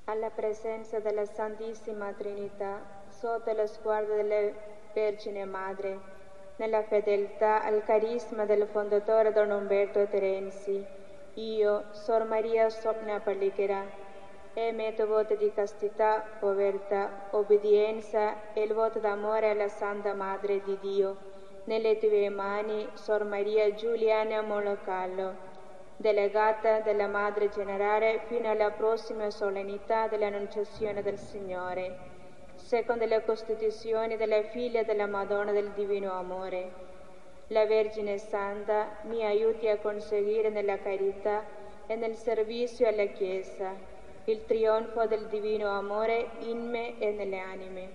alla presenza della Santissima Trinità, sotto lo sguardo della Vergine Madre, nella fedeltà al carisma del fondatore Don Umberto Terenzi, io, Sor Maria Sopna Pallichera, emetto voto di castità, povertà, obbedienza e il voto d'amore alla Santa Madre di Dio, nelle tue mani, Sor Maria Giuliana Molocallo, delegata della Madre Generale fino alla prossima solennità dell'Annunciazione del Signore, secondo le Costituzioni della Figlia della Madonna del Divino Amore. La Vergine Santa mi aiuti a conseguire nella carità e nel servizio alla Chiesa il trionfo del Divino Amore in me e nelle anime.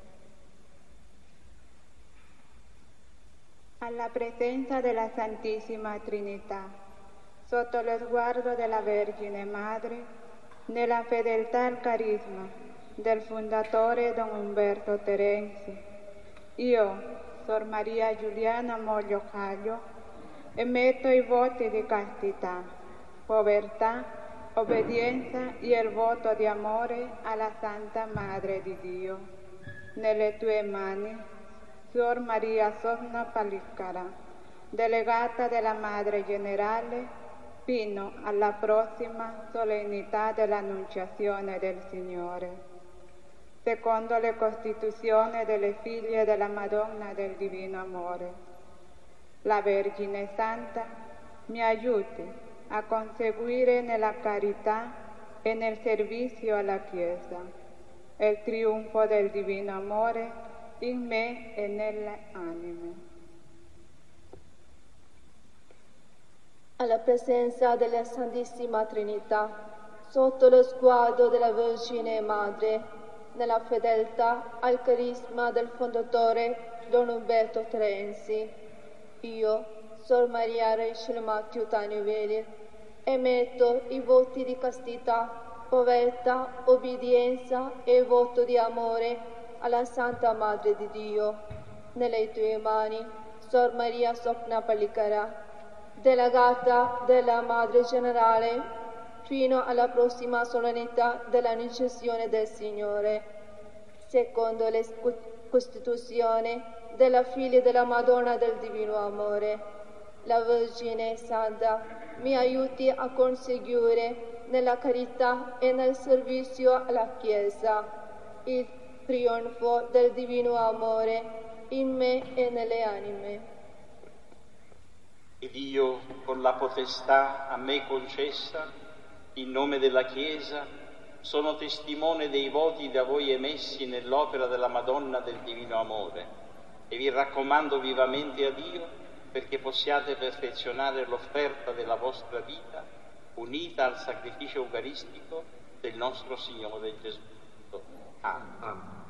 Alla presenza della Santissima Trinità, sotto lo sguardo della Vergine Madre, nella fedeltà al carisma del fondatore Don Umberto Terenzi, io, Sor Maria Giuliana Molocallo, emetto i voti di castità, povertà, obbedienza e il voto di amore alla Santa Madre di Dio. Nelle tue mani, Sor Maria Sopna Pallichera, delegata della Madre Generale fino alla prossima solennità dell'Annunciazione del Signore, secondo le Costituzioni delle Figlie della Madonna del Divino Amore. La Vergine Santa mi aiuti a conseguire nella carità e nel servizio alla Chiesa il trionfo del Divino Amore in me e nelle anime. Alla presenza della Santissima Trinità, sotto lo sguardo della Vergine Madre, nella fedeltà al carisma del fondatore Don Umberto Terenzi, io, Sor Maria Rachel Matteo Tanivelli, emetto i voti di castità, povertà, obbedienza e voto di amore alla Santa Madre di Dio. Nelle tue mani, Sor Maria Sopna Pallichera, delegata della Madre Generale fino alla prossima solennità dell'Annunciazione del Signore, secondo le Costituzioni della Figlia della Madonna del Divino Amore. La Vergine Santa mi aiuti a conseguire nella carità e nel servizio alla Chiesa il trionfo del Divino Amore in me e nelle anime. Ed io, con la potestà a me concessa, in nome della Chiesa, sono testimone dei voti da voi emessi nell'opera della Madonna del Divino Amore e vi raccomando vivamente a Dio perché possiate perfezionare l'offerta della vostra vita unita al sacrificio eucaristico del nostro Signore Gesù. Amen.